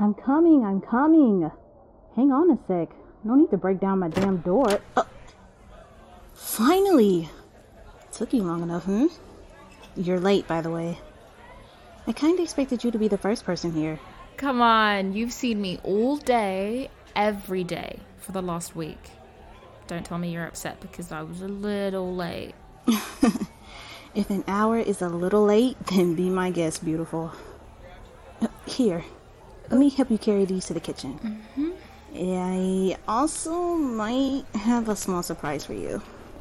I'm coming. Hang on a sec. No need to break down my damn door. Finally! Took you long enough, hmm? You're late, by the way. I kinda expected you to be the first person here. Come on, you've seen me all day, every day, for the last week. Don't tell me you're upset because I was a little late. If an hour is a little late, then be my guest, beautiful. Here, let me help you carry these to the kitchen. Mm-hmm. I also might have a small surprise for you.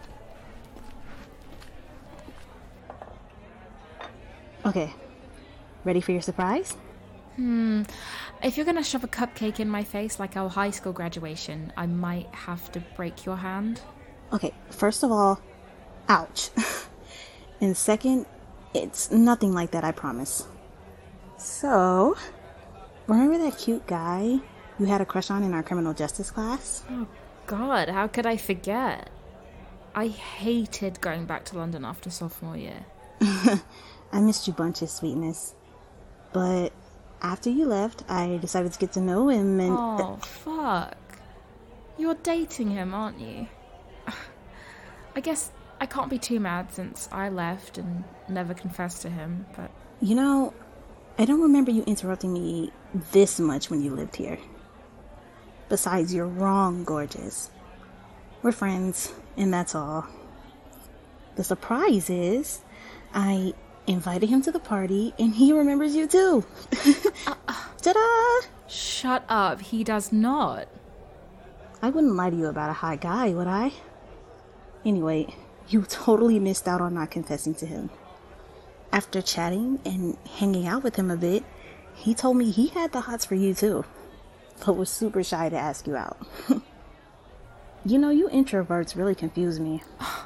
Okay, ready for your surprise? If you're gonna shove a cupcake in my face like our high school graduation, I might have to break your hand. Okay, first of all, ouch. And second, it's nothing like that, I promise. So, remember that cute guy you had a crush on in our criminal justice class? Oh God, how could I forget? I hated going back to London after sophomore year. I missed you bunches, sweetness. But after you left, I decided to get to know him and... Oh, fuck. You're dating him, aren't you? I guess I can't be too mad since I left and never confessed to him, but... You know, I don't remember you interrupting me this much when you lived here. Besides, you're wrong, gorgeous. We're friends, and that's all. The surprise is, I invited him to the party, and he remembers you too. Ta-da! Shut up, he does not. I wouldn't lie to you about a hot guy, would I? Anyway, you totally missed out on not confessing to him. After chatting and hanging out with him a bit, he told me he had the hots for you too, but was super shy to ask you out. You know, you introverts really confuse me.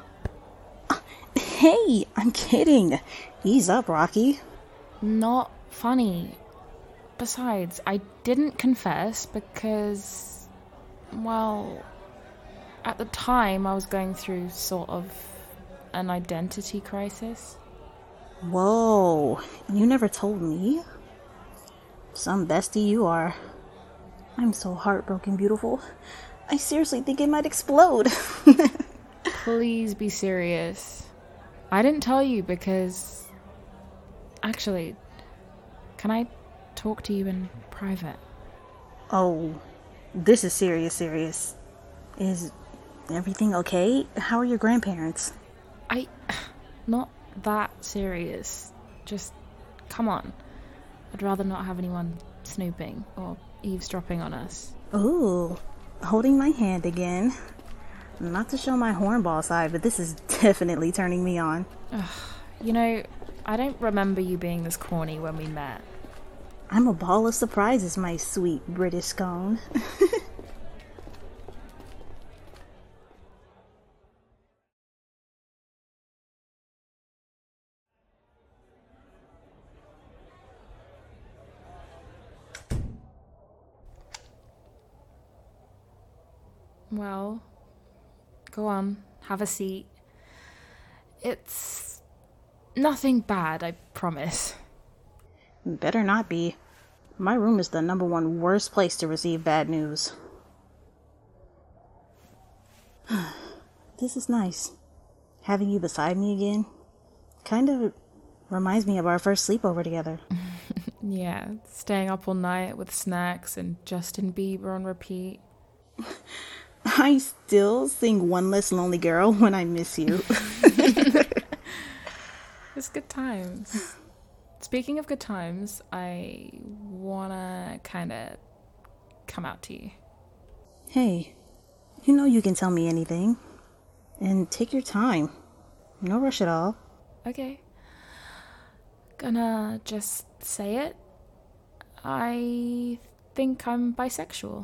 Hey, I'm kidding. Ease up, Rocky. Not funny. Besides, I didn't confess because, well, at the time I was going through sort of an identity crisis. Whoa, you never told me. Some bestie you are. I'm so heartbroken, beautiful. I seriously think it might explode. Please be serious. I didn't tell you because... Actually, can I talk to you in private? Oh, this is serious. Is everything okay? How are your grandparents? Not that serious. Just, come on. I'd rather not have anyone snooping or eavesdropping on us. Ooh, holding my hand again. Not to show my hornball side, but this is definitely turning me on. You know, I don't remember you being this corny when we met. I'm a ball of surprises, my sweet British scone. Well, go on, have a seat. It's nothing bad, I promise. Better not be. My room is the #1 worst place to receive bad news. This is nice. Having you beside me again kind of reminds me of our first sleepover together. Yeah, staying up all night with snacks and Justin Bieber on repeat. I still sing One Less Lonely Girl when I miss you. It's good times. Speaking of good times, I wanna kinda come out to you. Hey, you know you can tell me anything. And take your time. No rush at all. Okay. Gonna just say it. I think I'm bisexual.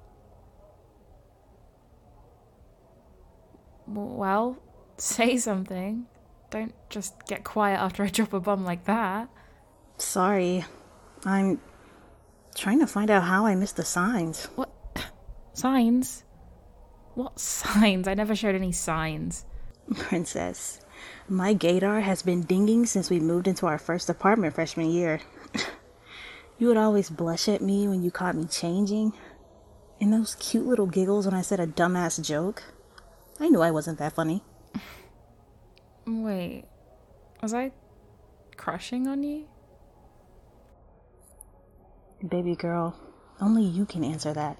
Well, say something. Don't just get quiet after I drop a bomb like that. Sorry. I'm trying to find out how I missed the signs. What? Signs? What signs? I never showed any signs. Princess, my gaydar has been dinging since we moved into our first apartment freshman year. You would always blush at me when you caught me changing, and those cute little giggles when I said a dumbass joke. I knew I wasn't that funny. Wait, was I crushing on you? Baby girl, only you can answer that.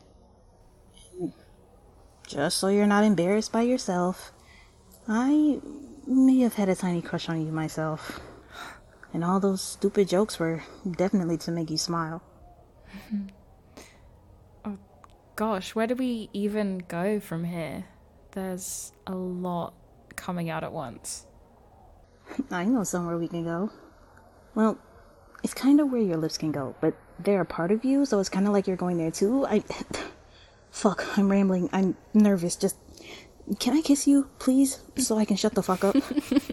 Just so you're not embarrassed by yourself, I may have had a tiny crush on you myself. And all those stupid jokes were definitely to make you smile. Oh, gosh, where do we even go from here? There's a lot coming out at once. I know somewhere we can go. Well, it's kind of where your lips can go, but they're a part of you, so it's kind of like you're going there too. Fuck, I'm rambling. I'm nervous. Just, can I kiss you, please, so I can shut the fuck up?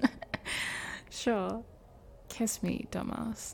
Sure. Kiss me, dumbass.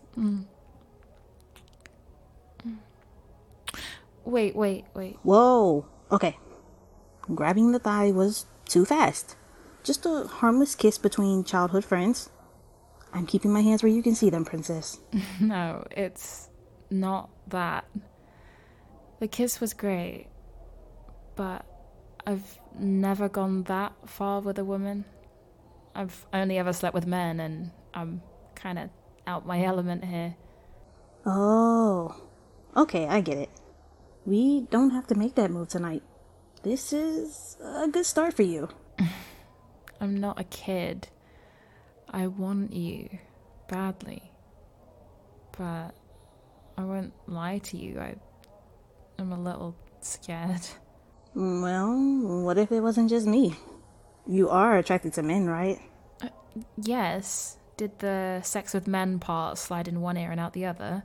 Wait. Whoa. Okay. Grabbing the thigh was too fast. Just a harmless kiss between childhood friends. I'm keeping my hands where you can see them, princess. No, it's not that. The kiss was great, but I've never gone that far with a woman. I've only ever slept with men, and I'm kind of out my element here. Oh. Okay, I get it. We don't have to make that move tonight. This is a good start for you. I'm not a kid. I want you badly, but I won't lie to you. I'm a little scared. Well, what if it wasn't just me? You are attracted to men, right? Yes. Did the sex with men part slide in one ear and out the other?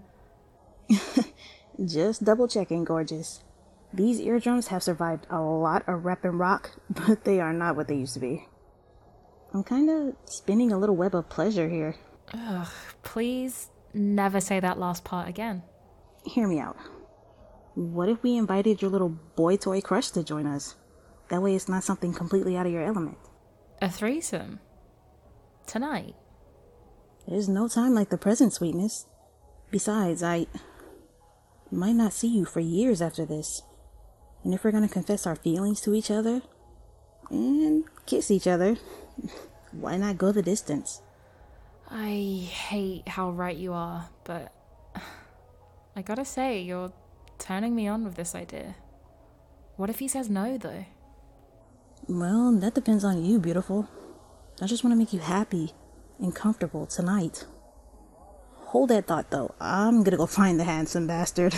Just double checking, gorgeous. These eardrums have survived a lot of rap and rock, but they are not what they used to be. I'm kind of spinning a little web of pleasure here. Ugh, please never say that last part again. Hear me out. What if we invited your little boy toy crush to join us? That way it's not something completely out of your element. A threesome? Tonight? There's no time like the present, sweetness. Besides, I might not see you for years after this. And if we're gonna confess our feelings to each other and kiss each other, why not go the distance? I hate how right you are, but I gotta say, you're turning me on with this idea. What if he says no, though? Well, that depends on you, beautiful. I just want to make you happy and comfortable tonight. Hold that thought, though. I'm gonna go find the handsome bastard.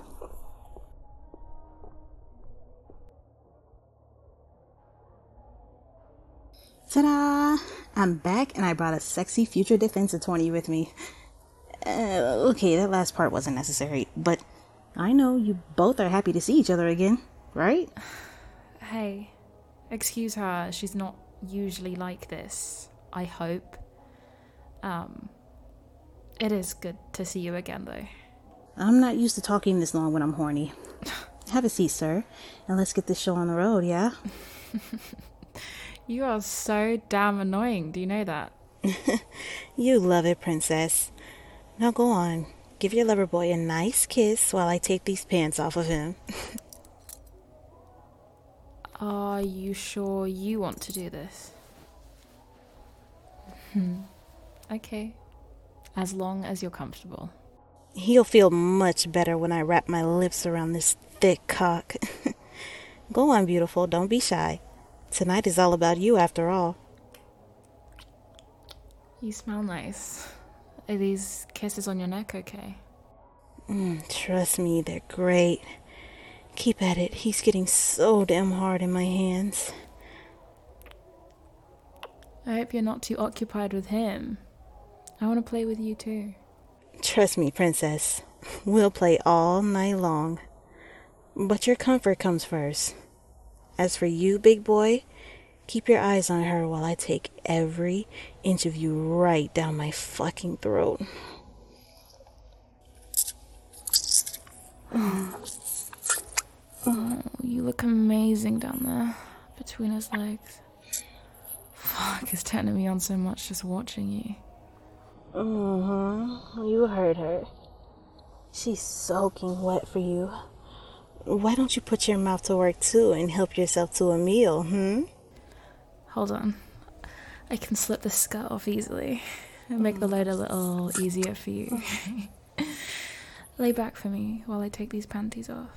Ta-da! I'm back, and I brought a sexy future defense attorney with me. Okay, that last part wasn't necessary, but I know you both are happy to see each other again, right? Hey, excuse her. She's not usually like this, I hope. It is good to see you again, though. I'm not used to talking this long when I'm horny. Have a seat, sir, and let's get this show on the road, yeah? You are so damn annoying, do you know that? You love it, princess. Now go on. Give your lover boy a nice kiss while I take these pants off of him. Are you sure you want to do this? Okay. As long as you're comfortable. He'll feel much better when I wrap my lips around this thick cock. Go on, beautiful. Don't be shy. Tonight is all about you, after all. You smell nice. Are these kisses on your neck okay? Trust me, they're great. Keep at it. He's getting so damn hard in my hands. I hope you're not too occupied with him. I want to play with you too. Trust me, princess. We'll play all night long. But your comfort comes first. As for you, big boy, keep your eyes on her while I take every inch of you right down my fucking throat. Oh, you look amazing down there, between his legs. Fuck, it's turning me on so much just watching you. You heard her. She's soaking wet for you. Why don't you put your mouth to work too and help yourself to a meal, Hold on. I can slip the skirt off easily and make the load a little easier for you. Lay back for me while I take these panties off.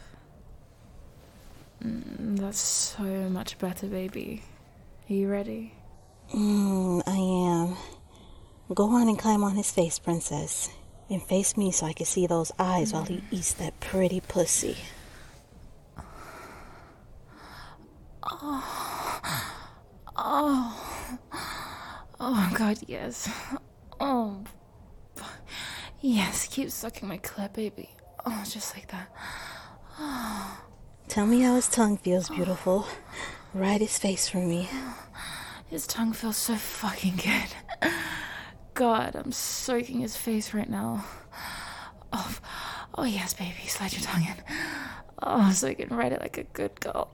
That's so much better, baby. Are you ready? I am. Go on and climb on his face, princess. And face me so I can see those eyes while he eats that pretty pussy. Oh, God, yes. Oh, yes, keep sucking my clit, baby. Oh, just like that. Tell me how his tongue feels, beautiful. Ride his face for me. His tongue feels so fucking good. God, I'm soaking his face right now. Oh yes, baby, slide your tongue in. Oh, so I can ride it like a good girl.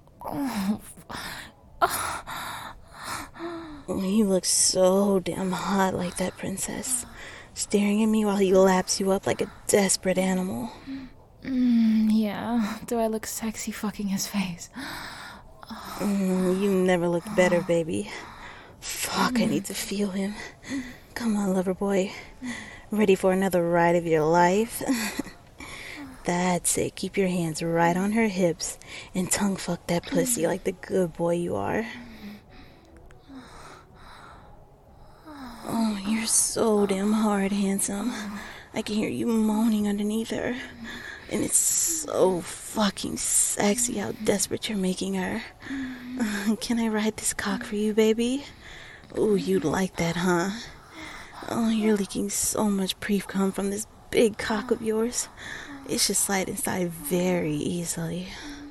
You look so damn hot like that, princess. Staring at me while he laps you up like a desperate animal. Yeah. Do I look sexy fucking his face? You never looked better, baby. Fuck, I need to feel him. Come on, lover boy. Ready for another ride of your life? That's it. Keep your hands right on her hips and tongue fuck that pussy like the good boy you are. Oh, you're so damn hard, handsome. I can hear you moaning underneath her. And it's so fucking sexy how desperate you're making her. Can I ride this cock for you, baby? Oh, you'd like that, huh? Oh, you're leaking so much pre-cum from this big cock of yours. It should slide inside very easily.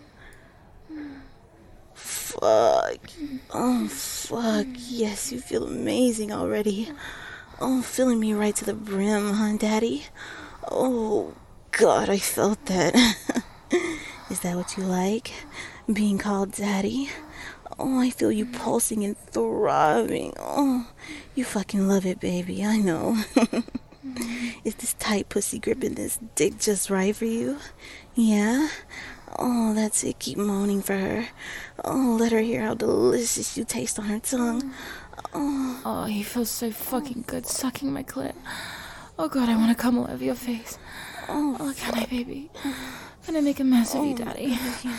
Fuck. Oh, fuck. Yes, you feel amazing already. Oh, filling me right to the brim, huh, Daddy? Oh, God, I felt that. Is that what you like? Being called Daddy? Oh, I feel you pulsing and throbbing. Oh, you fucking love it, baby. I know. Is this tight pussy gripping this dick just right for you? Yeah? Oh, that's it. Keep moaning for her. Oh, let her hear how delicious you taste on her tongue. Oh, he feels so fucking good sucking my clit. Oh, God, I want to come all over your face. Oh, can I, baby? Can I make a mess of you, Daddy?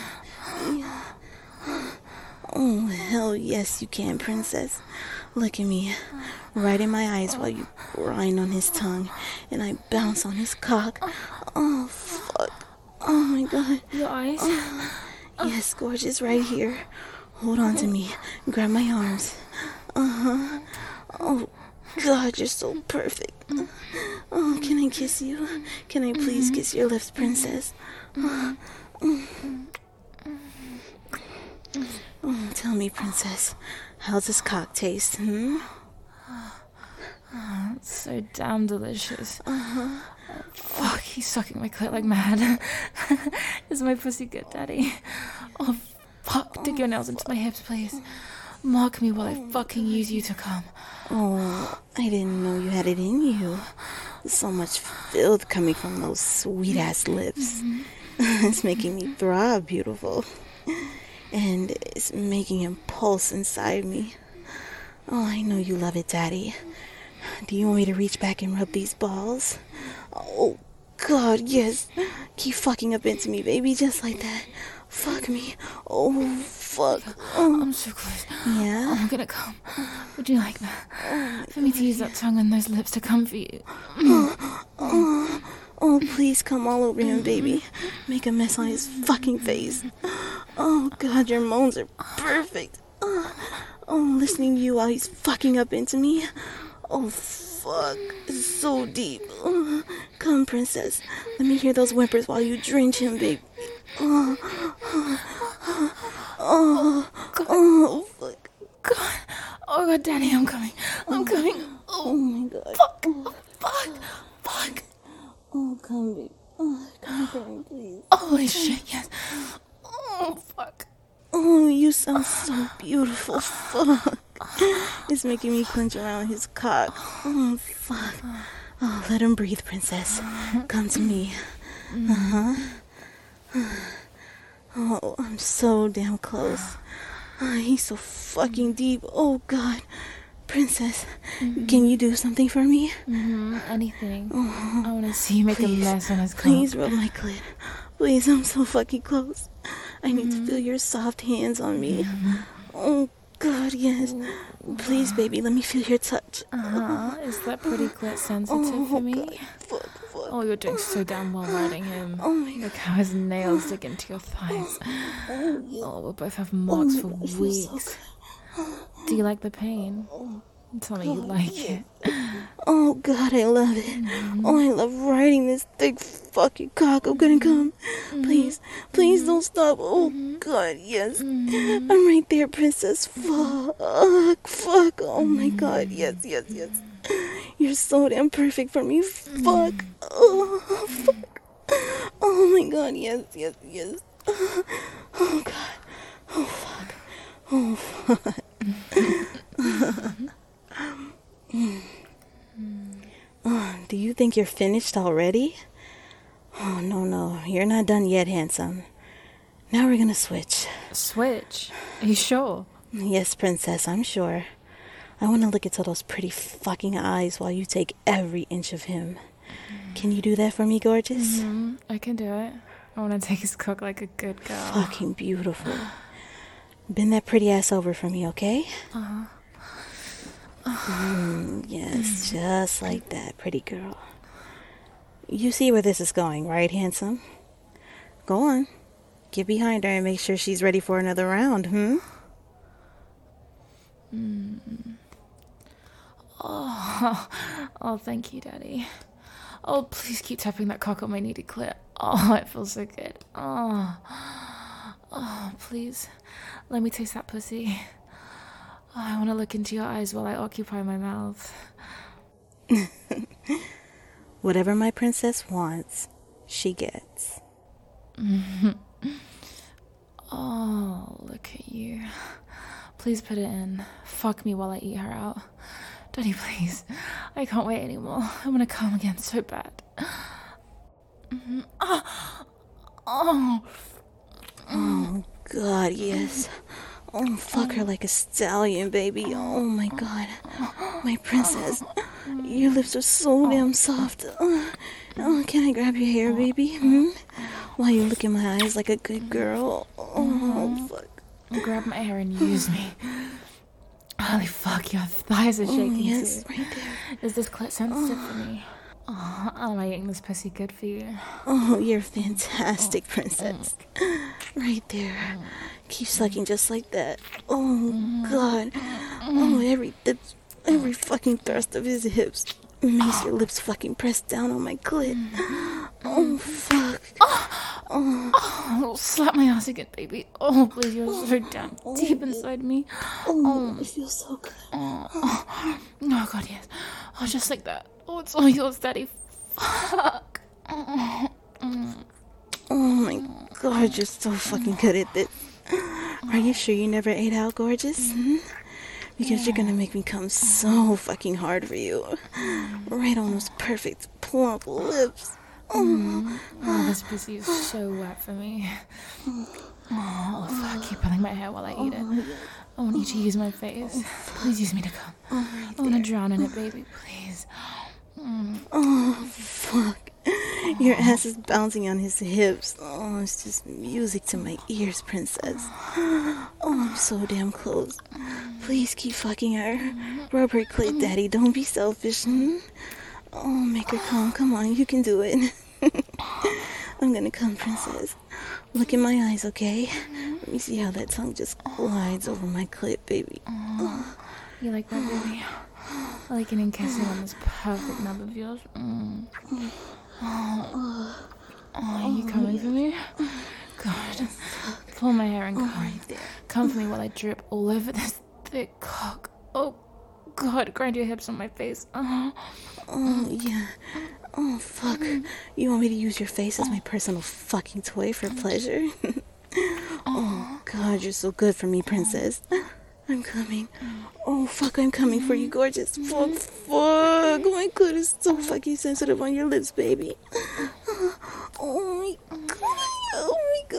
Oh, hell yes you can, princess. Look at me, right in my eyes while you grind on his tongue, and I bounce on his cock. Oh, fuck. Oh, my God. Your eyes? Yes, gorgeous, right here. Hold on to me. Grab my arms. Uh-huh. Oh, God, you're so perfect. Oh, can I kiss you? Can I please kiss your lips, princess? Oh, tell me, princess, how's this cock taste, It's so damn delicious. Fuck, he's sucking my clit like mad. Is my pussy good, Daddy? Oh, fuck, dig your nails into my hips, please. Mark me while I fucking use you to come. Oh, I didn't know you had it in you. So much filth coming from those sweet-ass lips. It's making me throb, beautiful. And it's making him pulse inside me. Oh, I know you love it, Daddy. Do you want me to reach back and rub these balls? Oh, God, yes. Keep fucking up into me, baby, just like that. Fuck me. Oh, fuck. Oh. I'm so close. Yeah? I'm gonna come. Would you like that? For me to use that tongue and those lips to come for you? Oh, please come all over him, baby. Make a mess on his fucking face. Oh, God, your moans are perfect. Oh, listening to you while he's fucking up into me. Oh, fuck. It's so deep. Come, princess. Let me hear those whimpers while you drench him, baby. Oh, fuck. God. Oh, God, Daddy, I'm coming. I'm coming. Oh, my God. Fuck. Oh, come, baby. Oh, come for me, please. Holy shit, yes. Oh, fuck. Oh, you sound so beautiful. Fuck. It's making me clench around his cock. Oh, fuck. Oh, let him breathe, princess. Come to me. Oh, I'm so damn close. He's so fucking deep. Oh, God. Princess, can you do something for me? Anything. I want to see you make a mess on his cock. Please rub my clit. Please, I'm so fucking close. I need to feel your soft hands on me. Oh, God, yes. Please, baby, let me feel your touch. Is that pretty clit sensitive for me? Fuck. Oh, you're doing so damn well riding him. Oh, my God. Look how his nails dig into your thighs. Oh, we'll both have marks for weeks. Do you like the pain? Tell me you like it. Oh, God, I love it. Oh, I love riding this thick fucking cock. I'm gonna come. Please don't stop. Oh, God, yes. I'm right there, princess. Fuck. Oh, my God, yes. You're so damn perfect for me. Fuck. Oh, fuck. Oh, my God, yes. Oh, God. Oh, fuck. Oh, fuck. Do you think you're finished already? Oh, no. You're not done yet, handsome. Now we're gonna switch. Switch? Are you sure? Yes, princess, I'm sure. I want to look into those pretty fucking eyes while you take every inch of him. Can you do that for me, gorgeous? I can do it. I want to take his cock like a good girl. Fucking beautiful. Bend that pretty ass over for me, okay? Yes, just like that, pretty girl. You see where this is going, right, handsome? Go on. Get behind her and make sure she's ready for another round, Oh, thank you, Daddy. Oh, please keep tapping that cock on my needy clit. Oh, it feels so good. Oh, please. Let me taste that pussy. Oh, I want to look into your eyes while I occupy my mouth. Whatever my princess wants, she gets. Oh, look at you. Please put it in. Fuck me while I eat her out. Daddy, please. I can't wait anymore. I want to come again so bad. Oh, God, yes. Oh, fuck her like a stallion, baby. Oh, my God. My princess. Your lips are so damn soft. Oh, can I grab your hair, baby? While you look in my eyes like a good girl. Oh, fuck. Grab my hair and use me. Holy fuck, your thighs are shaking yes, too. right there. Is this clit sensitive for me? Oh, am I eating this pussy good for you? Oh, you're fantastic, princess. Right there. Keep sucking just like that. Oh, God. Oh, every fucking thrust of his hips makes your lips fucking press down on my clit. Oh, fuck. Oh, slap my ass again, baby. Oh, please, you're so damn deep inside me. Oh, it feels so good. Oh, God, yes. Oh, just like that. Oh, it's all yours, Daddy. Fuck. Oh, my God, you're so fucking good at this. Are you sure you never ate out, gorgeous? Because you're gonna make me come so fucking hard for you. Right on those perfect, plump lips. Oh, this pussy is so wet for me. Oh, fuck, keep pulling my hair while I eat it. I want you to use my face. Please use me to come. I want to drown in it, baby, please. Oh, fuck. Your ass is bouncing on his hips. Oh, it's just music to my ears, princess. Oh, I'm so damn close. Please keep fucking her. Rub her clit, daddy. Don't be selfish. Oh, make her come. Come on, you can do it. I'm gonna come, princess. Look in my eyes, okay? Let me see how that tongue just glides over my clit, baby. You like that, baby? I like it in kissing on this perfect nub of yours. Are you coming for me? God. Pull my hair and come. Come for me while I drip all over this thick cock. Oh, God, grind your hips on my face. Oh, yeah. Oh, fuck. You want me to use your face as my personal fucking toy for pleasure? Oh, God, you're so good for me, princess. I'm coming. Oh, fuck, I'm coming for you, gorgeous. Fuck. My clit is so fucking sensitive on your lips, baby. Oh,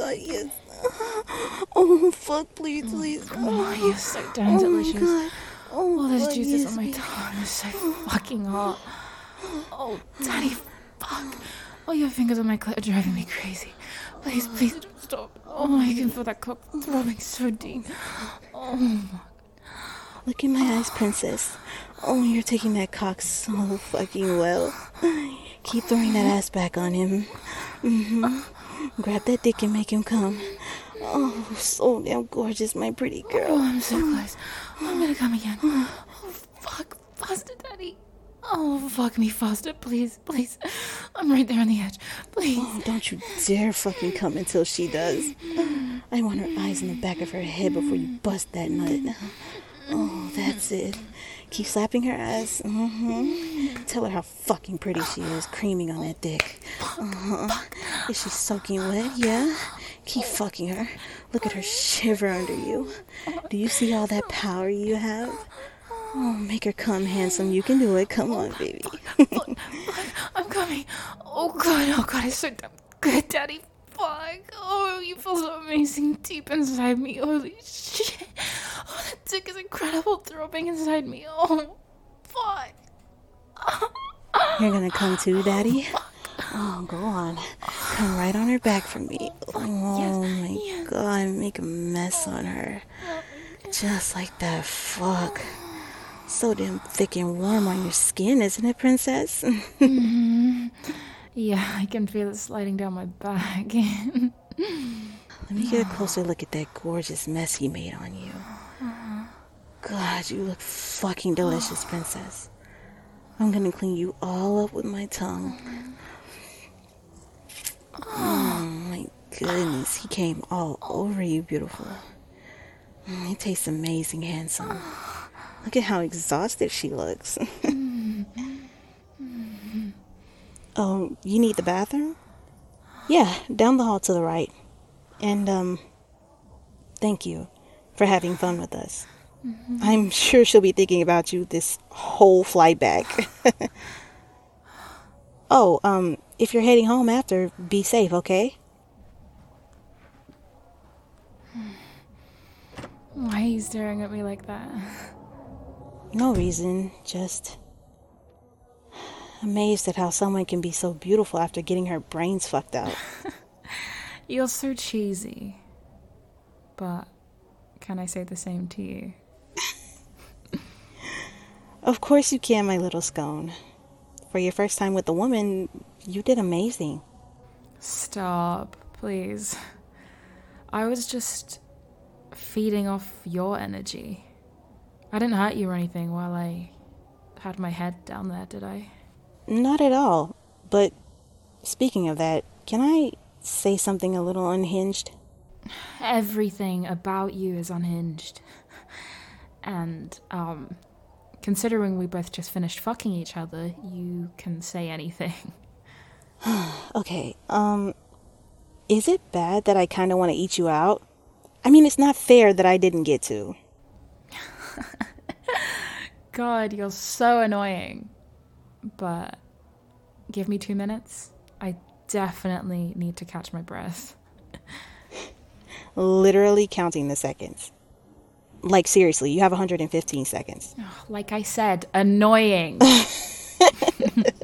god, yes. Oh, fuck, please, please. Oh, you're so damn delicious. God. All those fuck, juices yes, on my baby. tongue are so fucking hot. Oh, Daddy, fuck. All your fingers on my clit are driving me crazy. Please, please don't stop. Oh, I can feel that cock throbbing so deep. Oh, Look in my eyes, princess. Oh, you're taking that cock so fucking well. Keep throwing that ass back on him. Grab that dick and make him come. Oh, so damn gorgeous, my pretty oh, girl. I'm so close. I'm gonna come again. Oh, fuck. Faster, Daddy. Oh, fuck me faster, please, please. I'm right there on the edge. Please. Oh, don't you dare fucking come until she does. I want her eyes in the back of her head before you bust that nut. Oh, that's it. Keep slapping her ass. Tell her how fucking pretty she is, creaming on that dick. Is she soaking wet? Yeah? Keep fucking her. Look at her shiver under you. Do you see all that power you have? Oh, make her come, handsome. You can do it. Come on, baby. I'm coming. Oh, God, it's so damn good, Daddy. Fuck. Oh, you feel so amazing deep inside me. Holy shit. Oh, that dick is incredible throbbing inside me. Oh, fuck. You're gonna come too, Daddy? Oh, go on. Come right on her back for me. Oh, my God. Make a mess on her. Just like that. Fuck. So damn thick and warm on your skin, isn't it, princess? Yeah, I can feel it sliding down my back. Let me get a closer look at that gorgeous mess he made on you. God, you look fucking delicious, princess. I'm gonna clean you all up with my tongue. Oh, my goodness. He came all over you, beautiful. He tastes amazing, handsome. Look at how exhausted she looks. Oh, you need the bathroom? Yeah, down the hall to the right. And, thank you for having fun with us. I'm sure she'll be thinking about you this whole flight back. Oh, if you're heading home after, be safe, okay? Why are you staring at me like that? No reason, just amazed at how someone can be so beautiful after getting her brains fucked out. You're so cheesy. But can I say the same to you? Of course you can, my little scone. For your first time with a woman, you did amazing. Stop, please. I was just feeding off your energy. I didn't hurt you or anything while I had my head down there, did I? Not at all. But speaking of that, can I say something a little unhinged? Everything about you is unhinged. And, considering we both just finished fucking each other, you can say anything. Okay, is it bad that I kind of want to eat you out? I mean, it's not fair that I didn't get to. God, you're so annoying. But give me 2 minutes. I definitely need to catch my breath. Literally counting the seconds. Like, seriously, you have 115 seconds. Like I said, annoying.